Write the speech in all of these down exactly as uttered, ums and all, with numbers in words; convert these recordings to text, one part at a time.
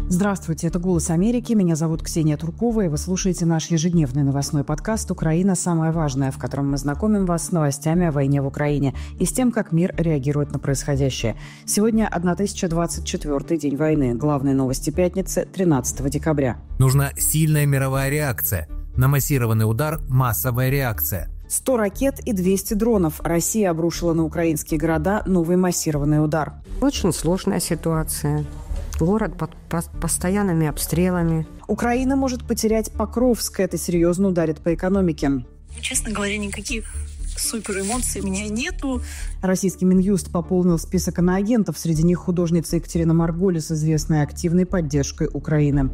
Здравствуйте, это «Голос Америки». Меня зовут Ксения Туркова, и вы слушаете наш ежедневный новостной подкаст «Украина. Самое важное», в котором мы знакомим вас с новостями о войне в Украине и с тем, как мир реагирует на происходящее. Сегодня тысяча двадцать четвёртый день войны. Главные новости пятницы, тринадцатого декабря. Нужна сильная мировая реакция. На массированный удар – массовая реакция. сто ракет и двести дронов. Россия обрушила на украинские города новый массированный удар. Очень сложная ситуация. Город под постоянными обстрелами. Украина может потерять Покровск. Это серьезно ударит по экономике. Честно говоря, никаких супер эмоций у меня нету. Российский Минюст пополнил список иноагентов. Среди них художница Екатерина Марголис, известная активной поддержкой Украины.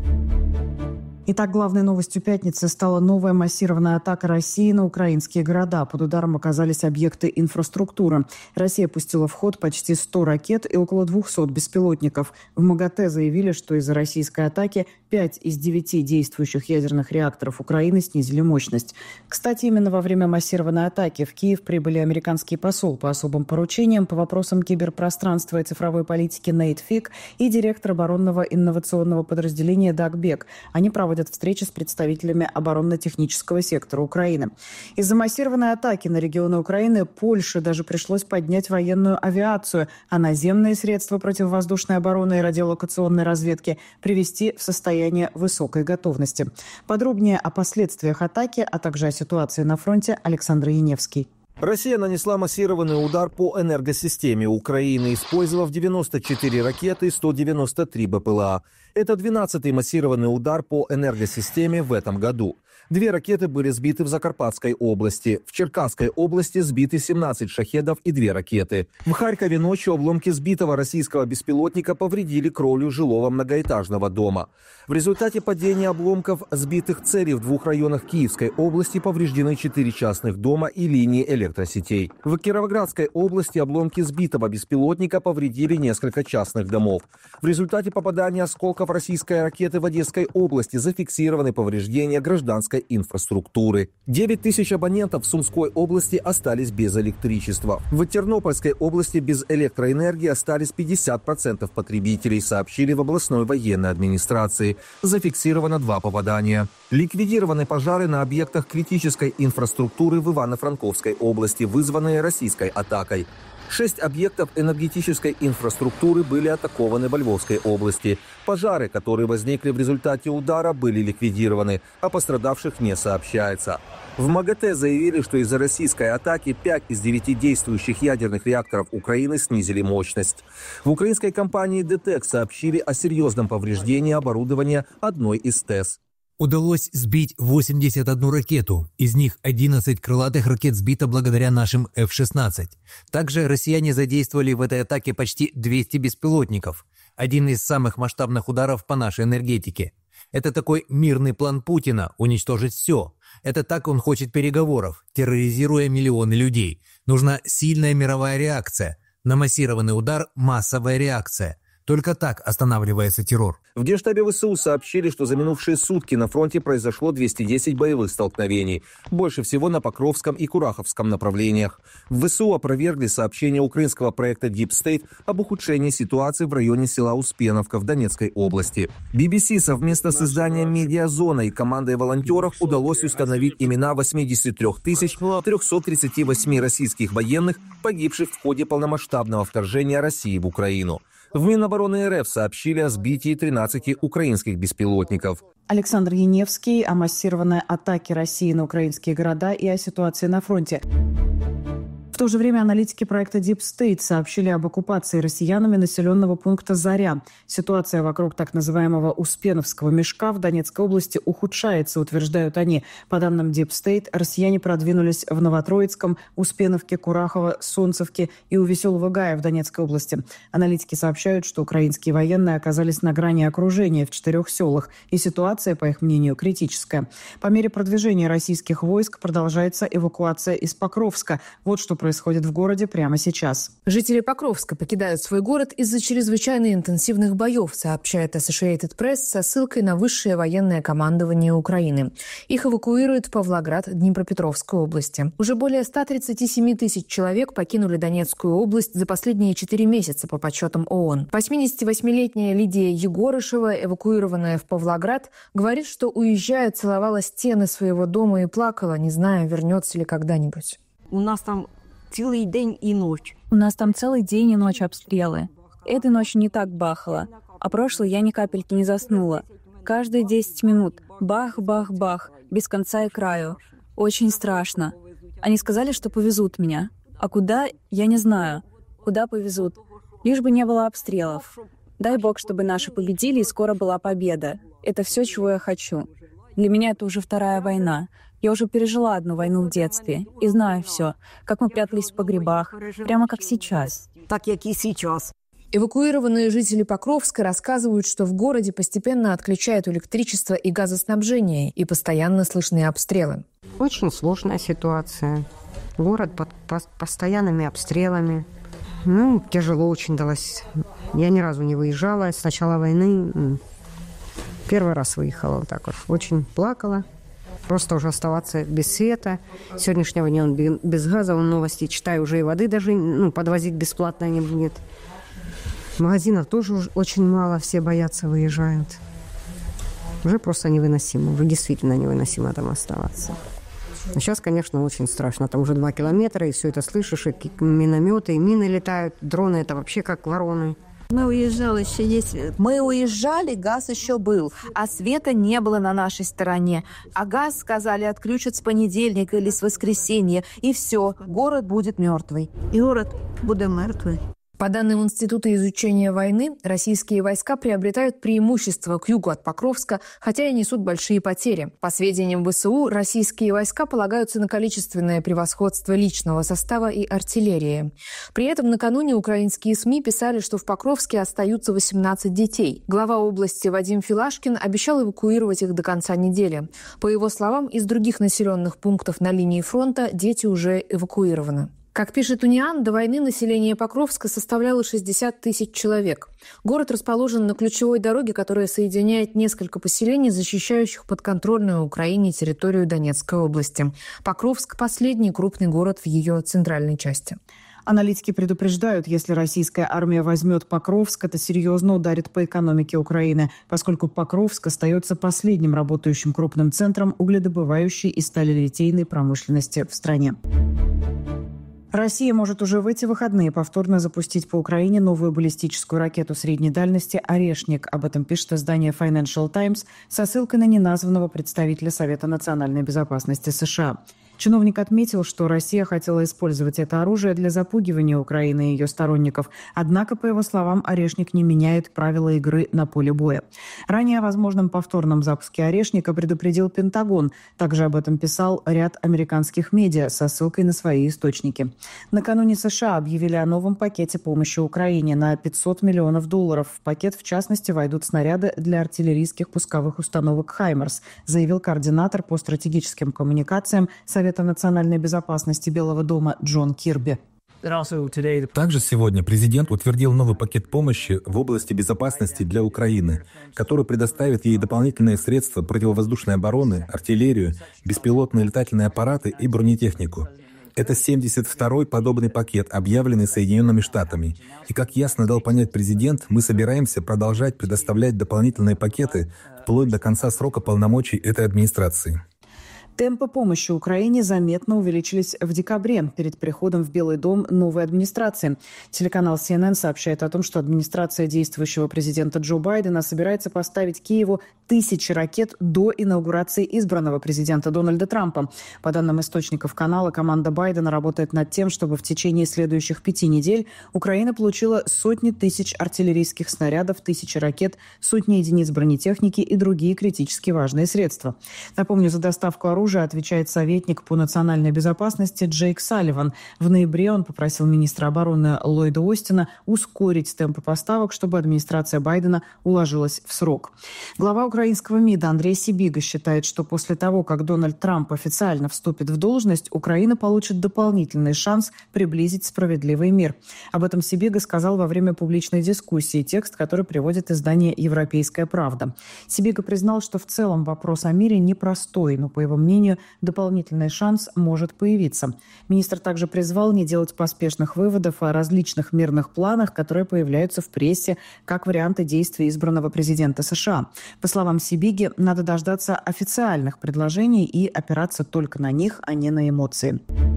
Итак, главной новостью пятницы стала новая массированная атака России на украинские города. Под ударом оказались объекты инфраструктуры. Россия пустила в ход почти сто ракет и около двухсот беспилотников. В МАГАТЭ заявили, что из-за российской атаки пять из девяти действующих ядерных реакторов Украины снизили мощность. Кстати, именно во время массированной атаки в Киев прибыли американский посол по особым поручениям по вопросам киберпространства и цифровой политики Нейт Фик и директор оборонного инновационного подразделения Даг Бек. Они проводят встречи с представителями оборонно-технического сектора Украины. Из-за массированной атаки на регионы Украины Польше даже пришлось поднять военную авиацию, а наземные средства противовоздушной обороны и радиолокационной разведки привести в состояние высокой готовности. Подробнее о последствиях атаки, а также о ситуации на фронте Александр Яневский. Россия нанесла массированный удар по энергосистеме Украины, использовав девяносто четыре ракеты и сто девяносто три БПЛА. Это двенадцатый массированный удар по энергосистеме в этом году. Две ракеты были сбиты в Закарпатской области. В Черкасской области сбиты семнадцать шахедов и две ракеты. В Харькове ночью обломки сбитого российского беспилотника повредили кровлю жилого многоэтажного дома. В результате падения обломков сбитых целей в двух районах Киевской области повреждены четыре частных дома и линии электросетей. В Кировоградской области обломки сбитого беспилотника повредили несколько частных домов. В результате попадания осколков российской ракеты в Одесской области зафиксированы повреждения гражданской инфраструктуры. девять тысяч абонентов в Сумской области остались без электричества. В Тернопольской области без электроэнергии остались пятьдесят процентов потребителей, сообщили в областной военной администрации. Зафиксировано два попадания. Ликвидированы пожары на объектах критической инфраструктуры в Ивано-Франковской области, вызванные российской атакой. Шесть объектов энергетической инфраструктуры были атакованы во Львовской области. Пожары, которые возникли в результате удара, были ликвидированы, о пострадавших не сообщается. В МАГАТЭ заявили, что из-за российской атаки пять из девяти действующих ядерных реакторов Украины снизили мощность. В украинской компании ДТЭК сообщили о серьезном повреждении оборудования одной из ТЭС. Удалось сбить восемьдесят одну ракету. Из них одиннадцать крылатых ракет сбито благодаря нашим эф шестнадцать. Также россияне задействовали в этой атаке почти двести беспилотников. Один из самых масштабных ударов по нашей энергетике. Это такой мирный план Путина – уничтожить все. Это так он хочет переговоров, терроризируя миллионы людей. Нужна сильная мировая реакция. На массированный удар – массовая реакция. Только так останавливается террор. В Генштабе ВСУ сообщили, что за минувшие сутки на фронте произошло двести десять боевых столкновений. Больше всего на Покровском и Кураховском направлениях. В ВСУ опровергли сообщение украинского проекта Deep State об ухудшении ситуации в районе села Успеновка в Донецкой области. би би си совместно с изданием «Медиазона» и командой волонтеров удалось установить имена восемьдесят три тысячи триста тридцать восемь российских военных, погибших в ходе полномасштабного вторжения России в Украину. В Минобороны РФ сообщили о сбитии тринадцати украинских беспилотников. Александр Яневский о массированной атаке России на украинские города и о ситуации на фронте. В то же время аналитики проекта Deep State сообщили об оккупации россиянами населенного пункта Заря. Ситуация вокруг так называемого Успеновского мешка в Донецкой области ухудшается, утверждают они. По данным Deep State, россияне продвинулись в Новотроицком, Успеновке, Курахово, Солнцевке и у Веселого Гая в Донецкой области. Аналитики сообщают, что украинские военные оказались на грани окружения в четырех селах, и ситуация, по их мнению, критическая. По мере продвижения российских войск продолжается эвакуация из Покровска. Вот что происходит происходит в городе прямо сейчас. Жители Покровска покидают свой город из-за чрезвычайно интенсивных боев, сообщает Associated Press со ссылкой на высшее военное командование Украины. Их эвакуируют в Павлоград Днепропетровской области. Уже более ста тридцати семи тысяч человек покинули Донецкую область за последние четыре месяца по подсчетам ООН. восьмидесятивосьмилетняя Лидия Егорышева, эвакуированная в Павлоград, говорит, что, уезжая, целовала стены своего дома и плакала, не зная, вернется ли когда-нибудь. У нас там целый день и ночь. У нас там целый день и ночь обстрелы. Этой ночью не так бахало, а прошлой я ни капельки не заснула. Каждые десять минут бах-бах-бах, без конца и краю. Очень страшно. Они сказали, что повезут меня. А куда, я не знаю. Куда повезут. Лишь бы не было обстрелов. Дай бог, чтобы наши победили, и скоро была победа. Это все, чего я хочу. Для меня это уже вторая война. Я уже пережила одну войну в детстве. И знаю все. Как мы прятались в погребах. Прямо как сейчас. Так, как и сейчас. Эвакуированные жители Покровска рассказывают, что в городе постепенно отключают электричество и газоснабжение, и постоянно слышны обстрелы. Очень сложная ситуация. Город под постоянными обстрелами. Ну, тяжело очень далось. Я ни разу не выезжала с начала войны. Первый раз выехала вот так вот. Очень плакала. Просто уже оставаться без света. С сегодняшнего дня он без газа. Он новости читаю, уже и воды даже ну, подвозить бесплатно не будет. Магазинов тоже очень мало, все боятся, выезжают. Уже просто невыносимо, уже действительно невыносимо там оставаться. Но сейчас, конечно, очень страшно. Там уже два километра, и все это слышишь, и минометы, и мины летают, дроны, это вообще как вороны. Мы уезжали, еще есть. Мы уезжали, газ еще был, а света не было на нашей стороне. А газ, сказали, отключат с понедельника или с воскресенья, и все, город будет мертвый. И город будет мертвый. По данным Института изучения войны, российские войска приобретают преимущество к югу от Покровска, хотя и несут большие потери. По сведениям ВСУ, российские войска полагаются на количественное превосходство личного состава и артиллерии. При этом накануне украинские СМИ писали, что в Покровске остаются восемнадцать детей. Глава области Вадим Филашкин обещал эвакуировать их до конца недели. По его словам, из других населенных пунктов на линии фронта дети уже эвакуированы. Как пишет Униан, до войны население Покровска составляло шестьдесят тысяч человек. Город расположен на ключевой дороге, которая соединяет несколько поселений, защищающих подконтрольную Украине территорию Донецкой области. Покровск – последний крупный город в ее центральной части. Аналитики предупреждают, если российская армия возьмет Покровск, это серьезно ударит по экономике Украины, поскольку Покровск остается последним работающим крупным центром угледобывающей и сталелитейной промышленности в стране. Россия может уже в эти выходные повторно запустить по Украине новую баллистическую ракету средней дальности «Орешник». Об этом пишет издание Financial Times со ссылкой на неназванного представителя Совета национальной безопасности США. Чиновник отметил, что Россия хотела использовать это оружие для запугивания Украины и ее сторонников. Однако, по его словам, «Орешник» не меняет правила игры на поле боя. Ранее о возможном повторном запуске «Орешника» предупредил Пентагон. Также об этом писал ряд американских медиа со ссылкой на свои источники. Накануне США объявили о новом пакете помощи Украине на пятьсот миллионов долларов. В пакет, в частности, войдут снаряды для артиллерийских пусковых установок «Хаймарс», заявил координатор по стратегическим коммуникациям Совета национальной безопасности Белого дома Джон Кирби. Также сегодня президент утвердил новый пакет помощи в области безопасности для Украины, который предоставит ей дополнительные средства противовоздушной обороны, артиллерию, беспилотные летательные аппараты и бронетехнику. Это семьдесят второй подобный пакет, объявленный Соединенными Штатами. И, как ясно дал понять президент, мы собираемся продолжать предоставлять дополнительные пакеты вплоть до конца срока полномочий этой администрации. Темпы помощи Украине заметно увеличились в декабре перед приходом в Белый дом новой администрации. Телеканал си эн эн сообщает о том, что администрация действующего президента Джо Байдена собирается поставить Киеву тысячи ракет до инаугурации избранного президента Дональда Трампа. По данным источников канала, команда Байдена работает над тем, чтобы в течение следующих пяти недель Украина получила сотни тысяч артиллерийских снарядов, тысячи ракет, сотни единиц бронетехники и другие критически важные средства. Напомню, за доставку оружия уже отвечает советник по национальной безопасности Джейк Салливан. В ноябре он попросил министра обороны Ллойда Остина ускорить темпы поставок, чтобы администрация Байдена уложилась в срок. Глава украинского МИДа Андрей Сибига считает, что после того, как Дональд Трамп официально вступит в должность, Украина получит дополнительный шанс приблизить справедливый мир. Об этом Сибига сказал во время публичной дискуссии, текст, который приводит издание «Европейская правда». Сибига признал, что в целом вопрос о мире непростой, но, по его мнению, дополнительный шанс может появиться. Министр также призвал не делать поспешных выводов о различных мирных планах, которые появляются в прессе как варианты действий избранного президента США. По словам Сибиги, надо дождаться официальных предложений и опираться только на них, а не на эмоции.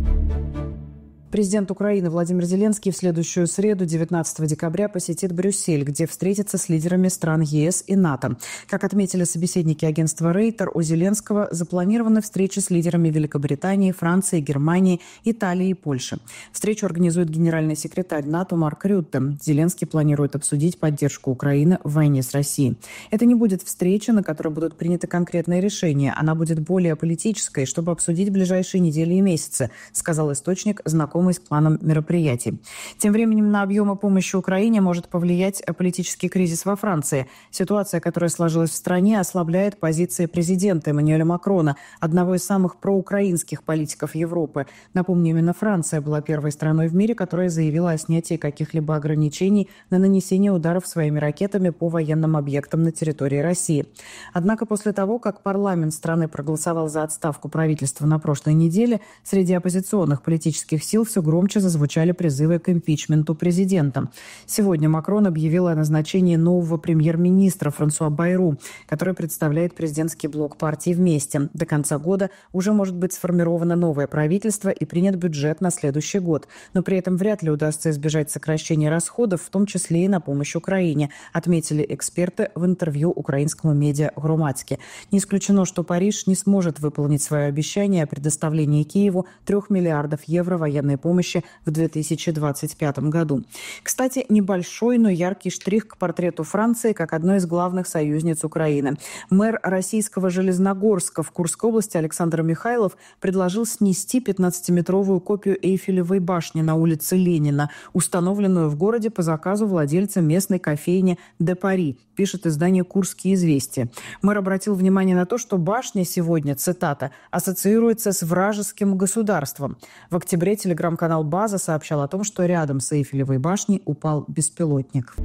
Президент Украины Владимир Зеленский в следующую среду, девятнадцатого декабря, посетит Брюссель, где встретится с лидерами стран ЕС и НАТО. Как отметили собеседники агентства Рейтер, у Зеленского запланированы встречи с лидерами Великобритании, Франции, Германии, Италии и Польши. Встречу организует генеральный секретарь НАТО Марк Рютте. Зеленский планирует обсудить поддержку Украины в войне с Россией. Это не будет встреча, на которой будут приняты конкретные решения. Она будет более политической, чтобы обсудить ближайшие недели и месяцы, сказал источник, знакомый с планом мероприятий. Тем временем на объемы помощи Украине может повлиять политический кризис во Франции. Ситуация, которая сложилась в стране, ослабляет позиции президента Эммануэля Макрона, одного из самых проукраинских политиков Европы. Напомню, именно Франция была первой страной в мире, которая заявила о снятии каких-либо ограничений на нанесение ударов своими ракетами по военным объектам на территории России. Однако после того, как парламент страны проголосовал за отставку правительства на прошлой неделе, среди оппозиционных политических сил все громче зазвучали призывы к импичменту президента. Сегодня Макрон объявил о назначении нового премьер-министра Франсуа Байру, который представляет президентский блок партии «Вместе». До конца года уже может быть сформировано новое правительство и принят бюджет на следующий год. Но при этом вряд ли удастся избежать сокращения расходов, в том числе и на помощь Украине, отметили эксперты в интервью украинскому медиа «Громадски». Не исключено, что Париж не сможет выполнить свое обещание о предоставлении Киеву трех миллиардов евро военной помощи в две тысячи двадцать пятом году. Кстати, небольшой, но яркий штрих к портрету Франции как одной из главных союзниц Украины. Мэр российского Железногорска в Курской области Александр Михайлов предложил снести пятнадцатиметровую копию Эйфелевой башни на улице Ленина, установленную в городе по заказу владельца местной кофейни «Де Пари», пишет издание «Курские известия». Мэр обратил внимание на то, что башня сегодня, цитата, ассоциируется с вражеским государством. В октябре телеграм-канал «База» сообщал о том, что рядом с Эйфелевой башней упал беспилотник.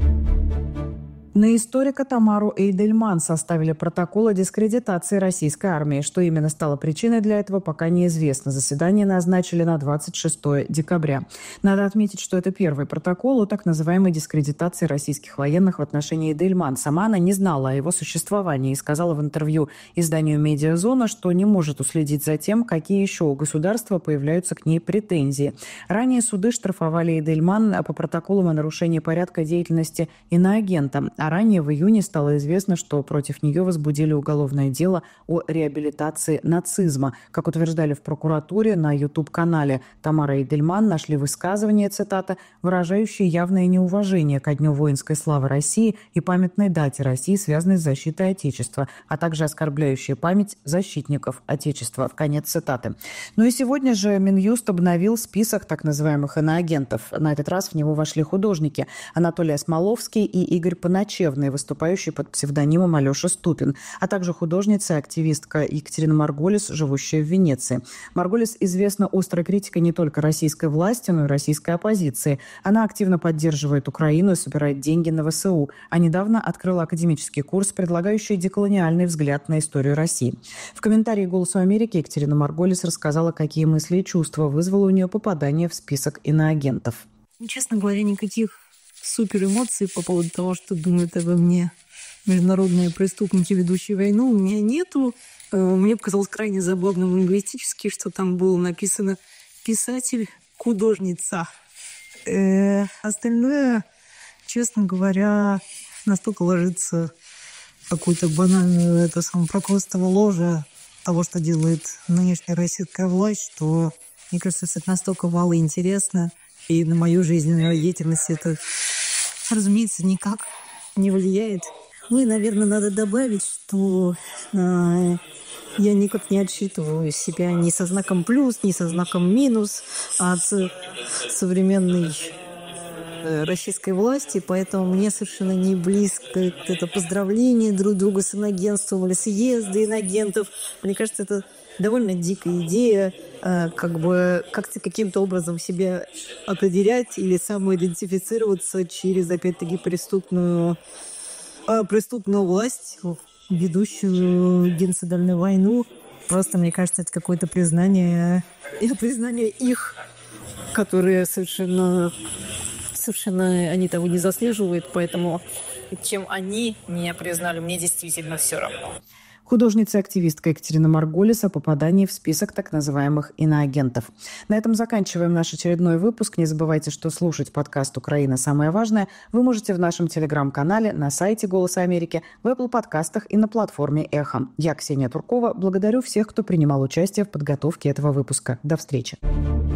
На историка Тамару Эйдельман составили протокол о дискредитации российской армии. Что именно стало причиной для этого, пока неизвестно. Заседание назначили на двадцать шестого декабря. Надо отметить, что это первый протокол о так называемой дискредитации российских военных в отношении Эйдельман. Сама она не знала о его существовании и сказала в интервью изданию «Медиазона», что не может уследить за тем, какие еще у государства появляются к ней претензии. Ранее суды штрафовали Эйдельман по протоколам о нарушении порядка деятельности иноагента. А ранее в июне стало известно, что против нее возбудили уголовное дело о реабилитации нацизма. Как утверждали в прокуратуре, на YouTube-канале Тамара Эйдельман нашли высказывание, цитата, выражающее явное неуважение ко Дню воинской славы России и памятной дате России, связанной с защитой Отечества, а также оскорбляющие память защитников Отечества. В конец цитаты. Ну и сегодня же Минюст обновил список так называемых иноагентов. На этот раз в него вошли художники Анатолий Осмоловский и Игорь Паначевский, выступающий под псевдонимом Алеша Ступин, а также художница и активистка Екатерина Марголис, живущая в Венеции. Марголис известна острой критикой не только российской власти, но и российской оппозиции. Она активно поддерживает Украину и собирает деньги на вэ эс у, а недавно открыла академический курс, предлагающий деколониальный взгляд на историю России. В комментарии «Голосу Америки» Екатерина Марголис рассказала, какие мысли и чувства вызвало у нее попадание в список иноагентов. Честно говоря, никаких супер эмоций по поводу того, что думают обо мне международные преступники, ведущие войну, у меня нету. Мне показалось крайне забавным лингвистически, что там было написано «писатель, художница». Э, остальное, честно говоря, настолько ложится в какую-то банальную это самопрокостного ложа того, что делает нынешняя российская власть, что, мне кажется, это настолько мало интересно. И на мою жизненную деятельность это, разумеется, никак не влияет. Ну и, наверное, надо добавить, что э, я никак не отсчитываю себя ни со знаком плюс, ни со знаком минус от современной российской власти, поэтому мне совершенно не близко это поздравление друг друга с инагентством или съезды инагентов. Мне кажется, это довольно дикая идея, как бы как-то каким-то образом себя определять или самоидентифицироваться через, опять-таки, преступную, преступную власть, ведущую геноцидальную войну. Просто, мне кажется, это какое-то признание, признание их, которые совершенно... Совершенно они того не заслуживают, поэтому чем они меня признали, мне действительно все равно. Художница и активистка Екатерина Марголис о попадании в список так называемых иноагентов. На этом заканчиваем наш очередной выпуск. Не забывайте, что слушать подкаст «Украина. Самое важное» вы можете в нашем телеграм-канале, на сайте «Голоса Америки», в Apple подкастах и на платформе «Эхо». Я, Ксения Туркова, благодарю всех, кто принимал участие в подготовке этого выпуска. До встречи.